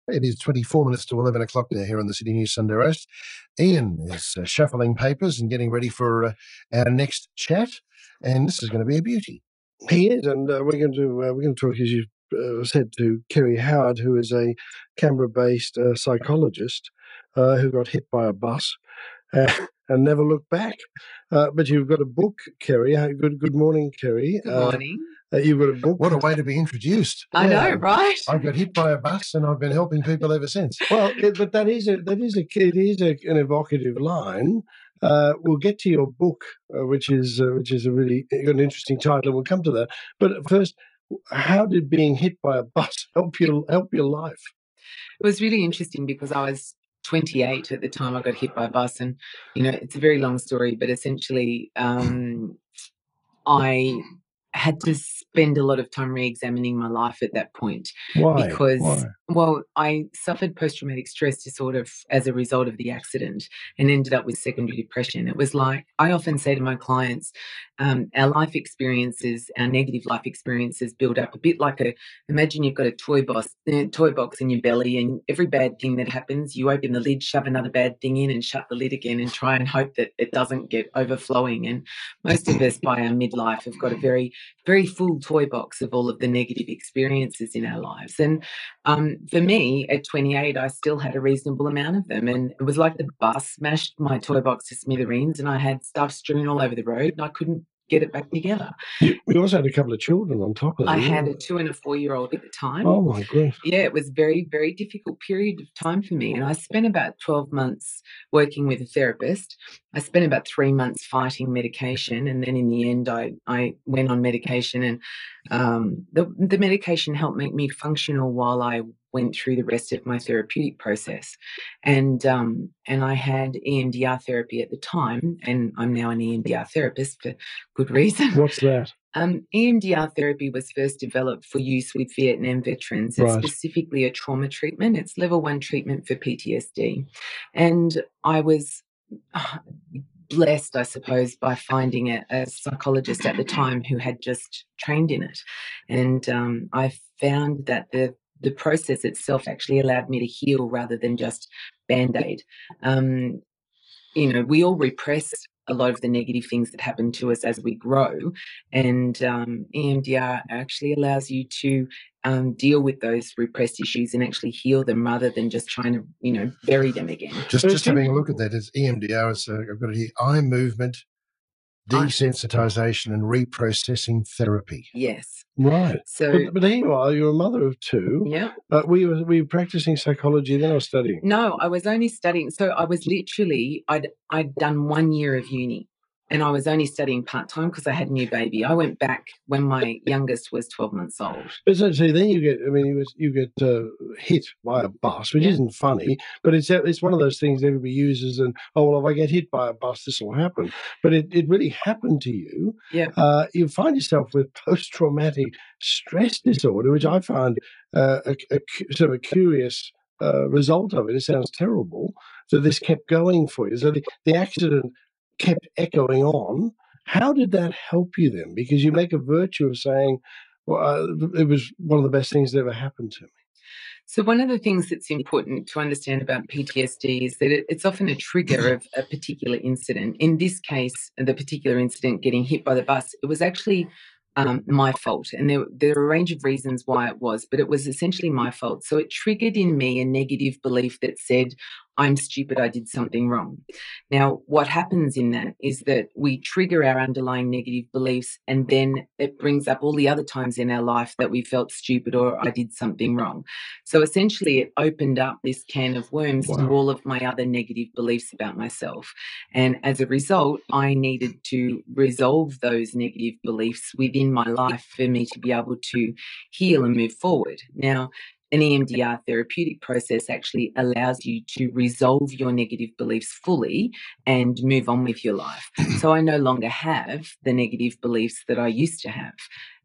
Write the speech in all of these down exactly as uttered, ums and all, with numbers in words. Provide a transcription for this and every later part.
It is twenty-four minutes to eleven o'clock there here on the Sydney News Sunday Roast. Ian is uh, shuffling papers and getting ready for uh, our next chat, and this is going to be a beauty. He is, and uh, we're going to uh, we're going to talk, as you uh, said, to Kerry Howard, who is a Canberra-based uh, psychologist uh, who got hit by a bus uh, and never looked back. Uh, but you've got a book, Kerry. Uh, Good good morning, Kerry. Good Uh, morning. uh, you've got a book. What a way to be introduced. I know, right? I got hit by a bus, and I've been helping people ever since. Well, it, but that is a that is a it is a, an evocative line. Uh, we'll get to your book, uh, which is uh, which is a really got an interesting title, and we'll come to that. But first, how did being hit by a bus help you help your life? It was really interesting because I was twenty-eight at the time I got hit by a bus, and you know it's a very long story, but essentially um, I had to spend a lot of time re-examining my life at that point. Why? Because, Why? well, I suffered post-traumatic stress disorder f- as a result of the accident and ended up with secondary depression. It was like, I often say to my clients, um, our life experiences, our negative life experiences build up a bit like a, imagine you've got a toy box, uh, toy box in your belly, and every bad thing that happens, you open the lid, shove another bad thing in and shut the lid again and try and hope that it doesn't get overflowing. And most of us by our midlife have got a very very full toy box of all of the negative experiences in our lives. And um, for me, at twenty-eight, I still had a reasonable amount of them. And it was like the bus smashed my toy box to smithereens, and I had stuff strewn all over the road, and I couldn't get it back together. You, you also had a couple of children on top of that. I had a two and a four-year-old at the time. Oh, my grief. Yeah, it was a very, very difficult period of time for me. And I spent about twelve months working with a therapist. I spent about three months fighting medication. And then in the end, I, I went on medication. And um, the, the medication helped make me functional while I went through the rest of my therapeutic process. And um, and I had E M D R therapy at the time. And I'm now an E M D R therapist for good reason. What's that? Um, E M D R therapy was first developed for use with Vietnam veterans. It's Right. specifically a trauma treatment. It's level one treatment for P T S D. And I was uh, blessed, I suppose, by finding a, a psychologist at the time who had just trained in it. And um, I found that the the process itself actually allowed me to heal rather than just Band-Aid. Um, you know, we all repress a lot of the negative things that happen to us as we grow. And um, E M D R actually allows you to um, deal with those repressed issues and actually heal them rather than just trying to, you know, bury them again. Just just having a look at that, it's E M D R. It's, uh, I've got it here, eye movement desensitization and reprocessing therapy. Yes. Right. So, but, but here you are, you're a mother of two. yeah. Uh, were, you, were you practicing psychology then or studying? No, I was only studying. So I was literally, I'd, I'd done one year of uni and I was only studying part-time because I had a new baby. I went back when my youngest was twelve months old. But so, so then you get, I mean, you, you get uh, hit by a bus, which Yeah. isn't funny, but it's it's one of those things everybody uses and, oh, well, if I get hit by a bus, this will happen. But it, it really happened to you. Yeah. Uh, you find yourself with post-traumatic stress disorder, which I find uh, a, a cu- sort of a curious uh, result of it. It sounds terrible. So this kept going for you. So the, the accident kept echoing on. How did that help you then? Because you make a virtue of saying, well, uh, it was one of the best things that ever happened to me. So one of the things that's important to understand about P T S D is that it, it's often a trigger of a particular incident. In this case, the particular incident, getting hit by the bus, it was actually um, my fault. And there, there are a range of reasons why it was, but it was essentially my fault. So it triggered in me a negative belief that said, I'm stupid, I did something wrong. Now, what happens in that is that we trigger our underlying negative beliefs and then it brings up all the other times in our life that we felt stupid or I did something wrong. So essentially it opened up this can of worms Wow. to all of my other negative beliefs about myself. And as a result, I needed to resolve those negative beliefs within my life for me to be able to heal and move forward. Now, an E M D R therapeutic process actually allows you to resolve your negative beliefs fully and move on with your life. So I no longer have the negative beliefs that I used to have.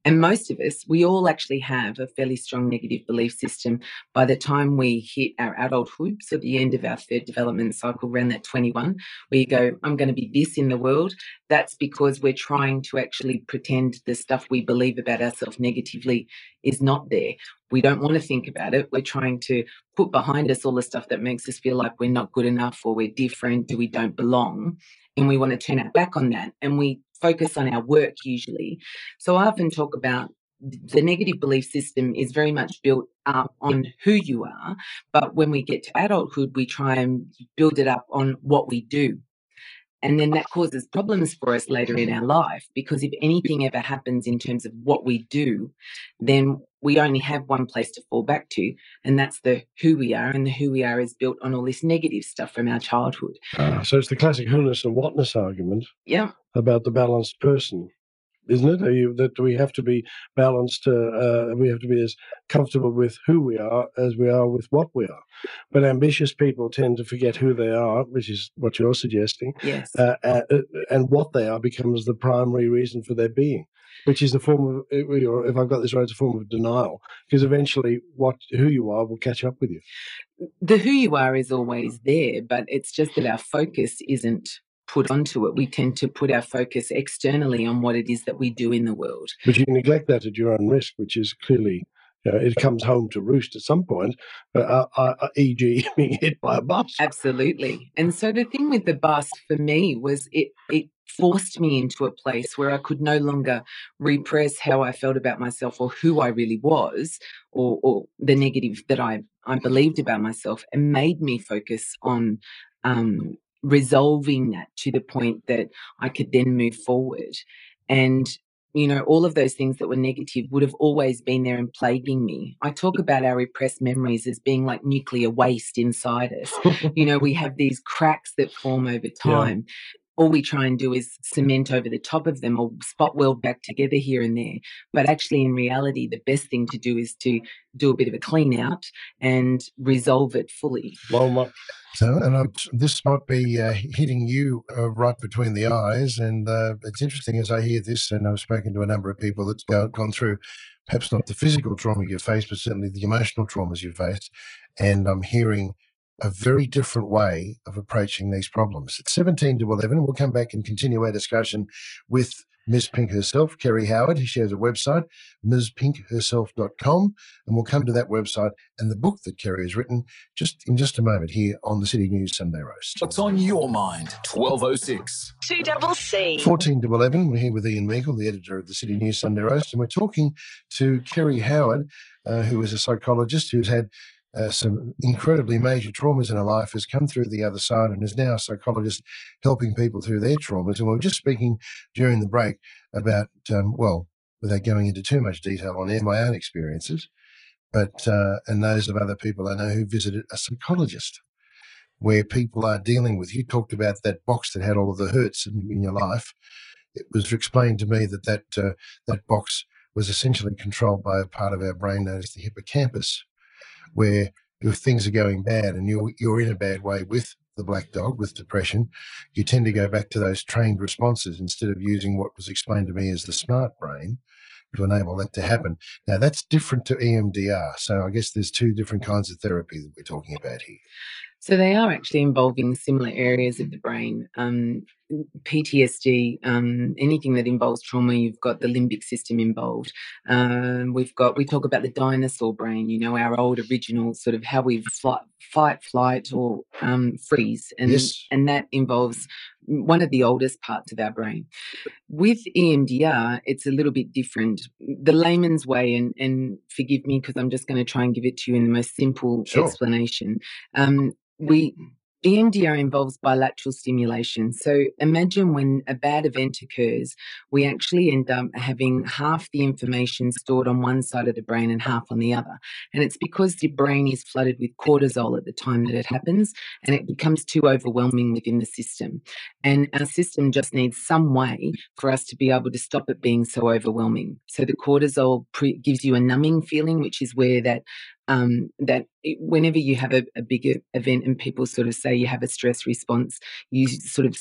And most of us, we all actually have a fairly strong negative belief system by the time we hit our adulthood, so the end of our third development cycle, around that twenty-one, where you go, I'm going to be this in the world. That's because we're trying to actually pretend the stuff we believe about ourselves negatively is not there. We don't want to think about it. We're trying to put behind us all the stuff that makes us feel like we're not good enough or we're different or we don't belong. And we want to turn our back on that. And we focus on our work usually. So I often talk about the negative belief system is very much built up on who you are. But when we get to adulthood, we try and build it up on what we do. And then that causes problems for us later in our life, because if anything ever happens in terms of what we do, then we only have one place to fall back to, and that's the who we are. And the who we are is built on all this negative stuff from our childhood. Ah, so it's the classic who-ness and what-ness argument Yeah. about the balanced person, isn't it? Are you, that we have to be balanced, uh, uh, we have to be as comfortable with who we are as we are with what we are. But ambitious people tend to forget who they are, which is what you're suggesting. Yes. Uh, uh, and what they are becomes the primary reason for their being, which is a form of, or if I've got this right, it's a form of denial, because eventually what who you are will catch up with you. The who you are is always there, but it's just that our focus isn't put onto it. We tend to put our focus externally on what it is that we do in the world. But you neglect that at your own risk, which is clearly, you know, it comes home to roost at some point, uh, uh, for example being hit by a bus. Absolutely. And so the thing with the bus for me was it, it forced me into a place where I could no longer repress how I felt about myself or who I really was, or, or the negative that I, I believed about myself, and made me focus on um, resolving that to the point that I could then move forward. And you know, all of those things that were negative would have always been there and plaguing me. I talk about our repressed memories as being like nuclear waste inside us. You know, we have these cracks that form over time. Yeah. All we try and do is cement over the top of them or spot weld back together here and there. But actually, in reality, the best thing to do is to do a bit of a clean out and resolve it fully. Well, my- So, and I, this might be uh, hitting you uh, right between the eyes. And uh, it's interesting as I hear this, and I've spoken to a number of people that's go, gone through perhaps not the physical trauma you've faced, but certainly the emotional traumas you've faced. And I'm hearing a very different way of approaching these problems. At seventeen to eleven, we'll come back and continue our discussion with Miz Pink herself, Kerry Howard. She has a website, ms pink herself dot com, and we'll come to that website and the book that Kerry has written just in just a moment here on the City News Sunday Roast. What's on your mind? twelve oh six. two double C. fourteen to eleven, we're here with Ian Meikle, the editor of the City News Sunday Roast, and we're talking to Kerry Howard, uh, who is a psychologist who's had Uh, some incredibly major traumas in her life, has come through the other side and is now a psychologist helping people through their traumas. And we were just speaking during the break about, um, well, without going into too much detail on air, my own experiences, but uh, and those of other people I know who visited a psychologist, where people are dealing with. You talked about that box that had all of the hurts in, in your life. It was explained to me that that, uh, that box was essentially controlled by a part of our brain known as the hippocampus, where if things are going bad and you're, you're in a bad way with the black dog, with depression, you tend to go back to those trained responses instead of using what was explained to me as the smart brain to enable that to happen. Now, that's different to E M D R. So I guess there's two different kinds of therapy that we're talking about here. So they are actually involving similar areas of the brain. Um, P T S D, um, anything that involves trauma, you've got the limbic system involved. Um, we've got, we talk about the dinosaur brain, you know, our old original sort of how we fly, fight, flight, or um, freeze. And, Yes. and that involves one of the oldest parts of our brain. With E M D R, it's a little bit different. The layman's way, and, and forgive me because I'm just going to try and give it to you in the most simple Sure. explanation. Um, we E M D R involves bilateral stimulation. So imagine when a bad event occurs, we actually end up having half the information stored on one side of the brain and half on the other. And it's because the brain is flooded with cortisol at the time that it happens, and it becomes too overwhelming within the system. And our system just needs some way for us to be able to stop it being so overwhelming. So the cortisol pre- gives you a numbing feeling, which is where that Um, that it, whenever you have a, a bigger event and people sort of say you have a stress response, you sort of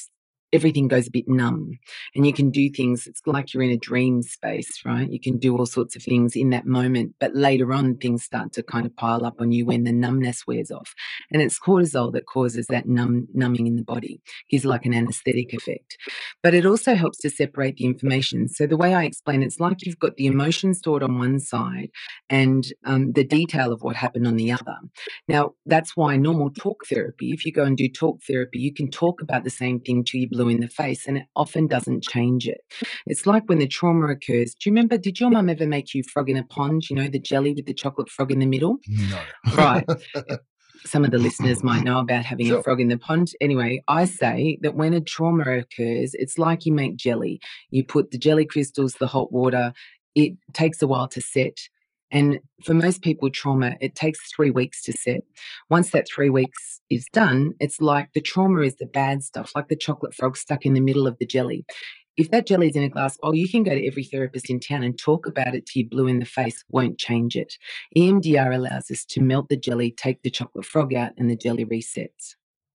everything goes a bit numb, and you can do things. It's like you're in a dream space, right? You can do all sorts of things in that moment, but later on things start to kind of pile up on you when the numbness wears off. And it's cortisol that causes that numb, numbing in the body. Gives like an anesthetic effect. But it also helps to separate the information. So the way I explain it, it's like you've got the emotion stored on one side and um, the detail of what happened on the other. Now, that's why normal talk therapy, if you go and do talk therapy, you can talk about the same thing till you blue in the face, and it often doesn't change it. It's like when the trauma occurs. Do you remember, did your mum ever make you frog in a pond, you know, the jelly with the chocolate frog in the middle? No. Right. Some of the listeners might know about having Sure. a frog in the pond. Anyway, I say that when a trauma occurs, it's like you make jelly. You put the jelly crystals, the hot water, it takes a while to set. And for most people, trauma, it takes three weeks to set. Once that three weeks is done, it's like the trauma is the bad stuff, like the chocolate frog stuck in the middle of the jelly. If that jelly is in a glass bowl, you can go to every therapist in town and talk about it till you blue in the face, won't change it. E M D R allows us to melt the jelly, take the chocolate frog out, and the jelly resets.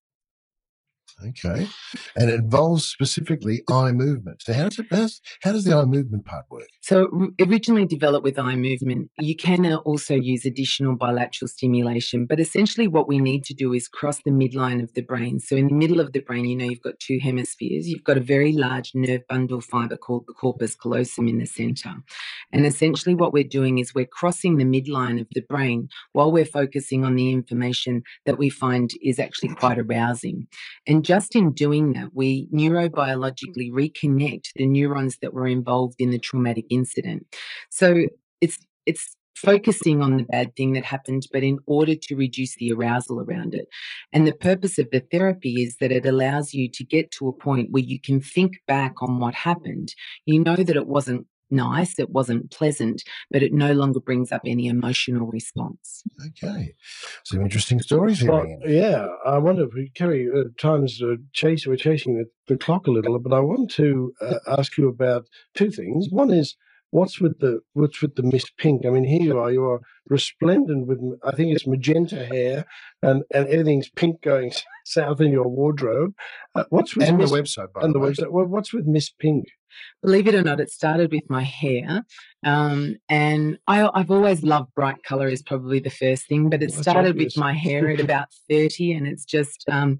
Okay. And it involves specifically eye movement. So how does it, how does, how does the eye movement part work? So originally developed with eye movement, you can also use additional bilateral stimulation, but essentially what we need to do is cross the midline of the brain. So in the middle of the brain, you know, you've got two hemispheres. You've got a very large nerve bundle fiber called the corpus callosum in the center. And essentially what we're doing is we're crossing the midline of the brain while we're focusing on the information that we find is actually quite arousing. And just in doing that, we neurobiologically reconnect the neurons that were involved in the traumatic incident. So it's it's focusing on the bad thing that happened, but in order to reduce the arousal around it. And the purpose of the therapy is that it allows you to get to a point where you can think back on what happened. You know that it wasn't nice, it wasn't pleasant, but it no longer brings up any emotional response. Okay. Some interesting stories here. Well, Ian. yeah, I wonder if we, Kerry, at times uh, chase, we're chasing the, the clock a little, but I want to uh, ask you about two things. One is, what's with the what's with the Miss Pink? I mean, here you are, you are resplendent with, I think it's magenta hair, and, and everything's pink going south in your wardrobe. Uh, what's with And Miss, the website, by and the the way. website? Well, what's with Miss Pink? Believe it or not, it started with my hair. Um, and I, I've always loved bright colour is probably the first thing, but it That's started obvious. with my hair at about thirty, and it's just um,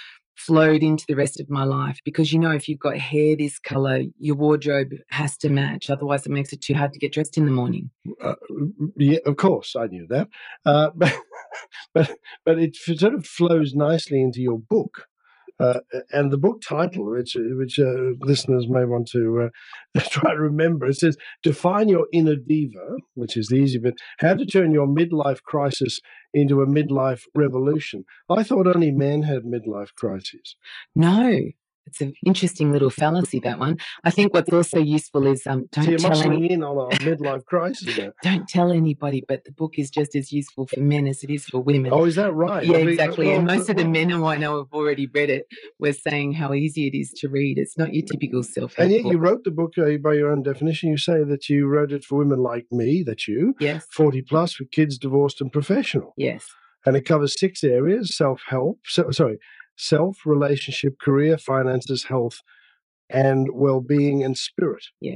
flowed into the rest of my life. Because, you know, if you've got hair this colour, your wardrobe has to match. Otherwise, it makes it too hard to get dressed in the morning. Uh, yeah, of course, I knew that. Uh, but, but but it sort of flows nicely into your book. Uh, and the book title, which which uh, listeners may want to uh, try to remember, it says, "Define your inner diva," which is the easy bit, "how to turn your midlife crisis into a midlife revolution." I thought only men had midlife crises. No. It's an interesting little fallacy, that one. I think what's also useful is um, don't So you're tell any- muscling in on our midlife crisis now. don't tell anybody, but the book is just as useful for men as it is for women. Oh, is that right? Yeah, I mean, exactly. well, And most of the well, men who I know have already read it were saying how easy it is to read. It's not your typical self-help And yet book. you wrote the book uh, by your own definition. You say that you wrote it for women like me, that's you, Yes, forty plus, with kids, divorced and professional. yes, And it covers six areas: self-help, so, sorry, self, relationship, career, finances, health, and well-being and spirit. yes.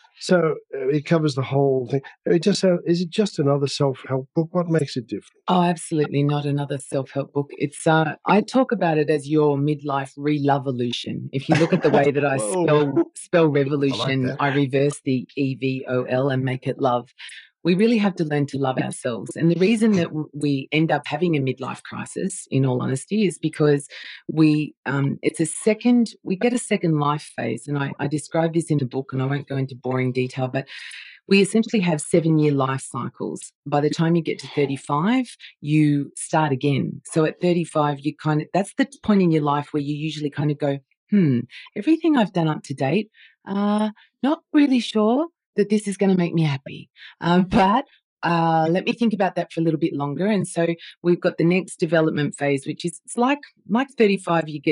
So uh, it covers the whole thing. It just sounds, is it just another self-help book? What makes it different? Oh, absolutely not another self-help book. It's uh, I talk about it as your midlife re-lovolution. If you look at the way that I Whoa. spell spell revolution, that. I reverse the E V O L and make it love. We really have to learn to love ourselves. And the reason that w- we end up having a midlife crisis, in all honesty, is because we um, it's a second, we get a second life phase. And I, I describe this in the book, and I won't go into boring detail, but we essentially have seven-year life cycles. By the time you get to thirty-five, you start again. So at thirty-five, you kind of, that's the point in your life where you usually kind of go, hmm, everything I've done up to date, uh, not really sure that this is going to make me happy. Um, but uh, let me think about that for a little bit longer. And so we've got the next development phase, which is, it's like, like thirty-five, you get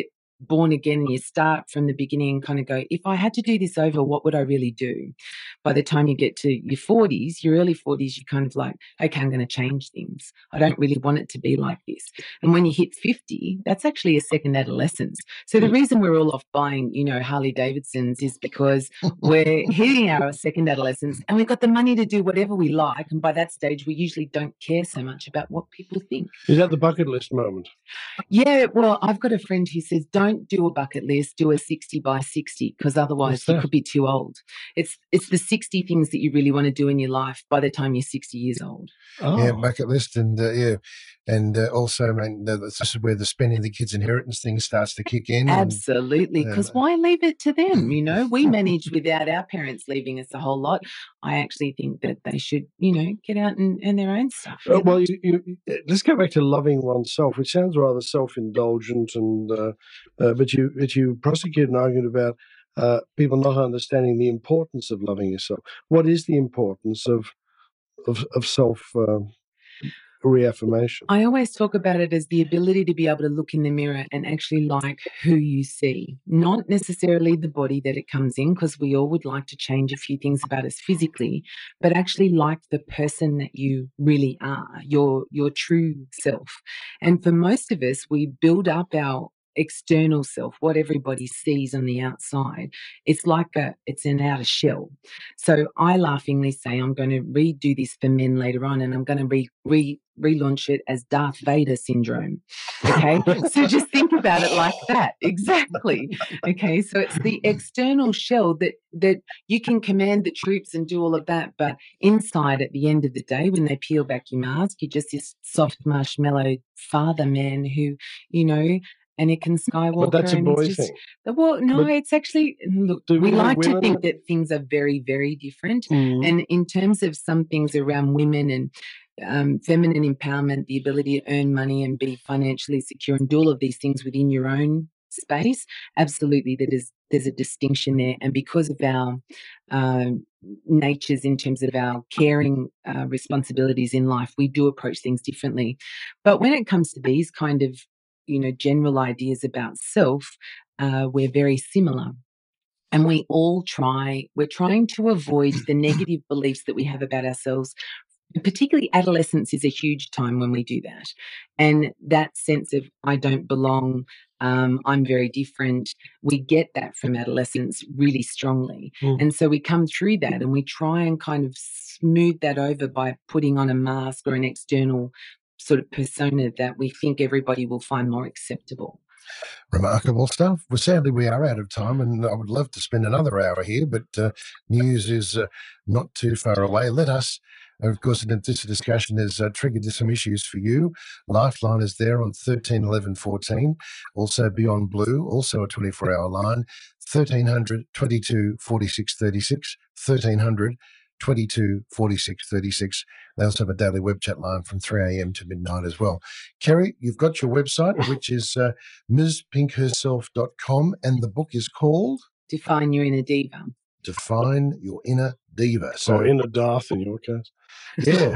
born again and you start from the beginning and kind of go, if I had to do this over, what would I really do? By the time you get to your forties, your early forties, you're kind of like, okay, I'm going to change things. I don't really want it to be like this. And when you hit fifty, that's actually a second adolescence. So the reason we're all off buying, you know, Harley Davidsons is because we're hitting our second adolescence and we've got the money to do whatever we like. And by that stage, we usually don't care so much about what people think. Is that the bucket list moment? Yeah, well, I've got a friend who says, don't do a bucket list, do a sixty by sixty, because otherwise you could be too old. It's it's the sixty things that you really want to do in your life by the time you're sixty years old. Oh. Yeah, bucket list, and uh, yeah, and uh, also, I mean, this is where the spending the kids' inheritance thing starts to kick in. Absolutely, because uh, why leave it to them? You know, we managed without our parents leaving us a whole lot. I actually think that they should, you know, get out and earn their own stuff. Uh, well, you, you, let's go back to loving oneself, which sounds rather self-indulgent, and uh, uh, but you but you prosecute an argument about uh, people not understanding the importance of loving yourself. What is the importance of of, of self uh, reaffirmation? I always talk about it as the ability to be able to look in the mirror and actually like who you see, not necessarily the body that it comes in, because we all would like to change a few things about us physically, but actually like the person that you really are, your your true self. And for most of us, we build up our external self, what everybody sees on the outside. It's like a, it's an outer shell. So I laughingly say I'm going to redo this for men later on, and I'm going to re, re relaunch it as Darth Vader syndrome. Okay, so just think about it like that. Exactly. Okay, so it's the external shell that that you can command the troops and do all of that, but inside, at the end of the day, when they peel back your mask, you're just this soft marshmallow father man who, you know. Anakin Skywalker. But that's a boy just, thing. Well, no, but it's actually, look, we like to think that things are very, very different. Mm. And in terms of some things around women and um, feminine empowerment, the ability to earn money and be financially secure and do all of these things within your own space, absolutely, that is, there's a distinction there. And because of our uh, natures in terms of our caring uh, responsibilities in life, we do approach things differently. But when it comes to these kind of you know, general ideas about self, uh, we're very similar. And we all try, we're trying to avoid the negative beliefs that we have about ourselves. Particularly adolescence is a huge time when we do that. And that sense of, I don't belong, um, I'm very different, we get that from adolescence really strongly. Mm. And so we come through that and we try and kind of smooth that over by putting on a mask or an external sort of persona that we think everybody will find more acceptable. Remarkable stuff. Well, sadly, we are out of time, and I would love to spend another hour here, but uh, news is uh, not too far away. Let us, of course, this discussion has uh, triggered some issues for you. Lifeline is there on thirteen eleven fourteen, also Beyond Blue, also a twenty-four hour line, thirteen hundred, twenty-two, forty-six, thirty-six, thirteen hundred, twenty-two, forty-six, thirty-six. They also have a daily web chat line from three a m to midnight as well. Kerry, you've got your website, which is uh, ms pink herself dot com, and the book is called? Define Your Inner Diva. Define Your Inner Diva. So, or Inner Darth in your case. Yeah.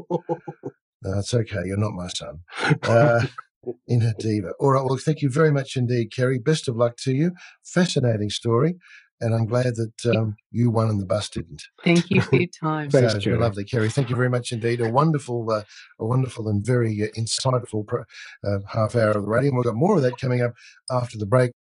No, it's okay. You're not my son. Uh, Inner Diva. All right. Well, thank you very much indeed, Kerry. Best of luck to you. Fascinating story. And I'm glad that um, you won and the bus didn't. Thank you for your time. So Thanks, it's been lovely, Kerry. Thank you very much indeed. A wonderful, uh, a wonderful and very uh, insightful pro- uh, half hour of the radio. And we've got more of that coming up after the break.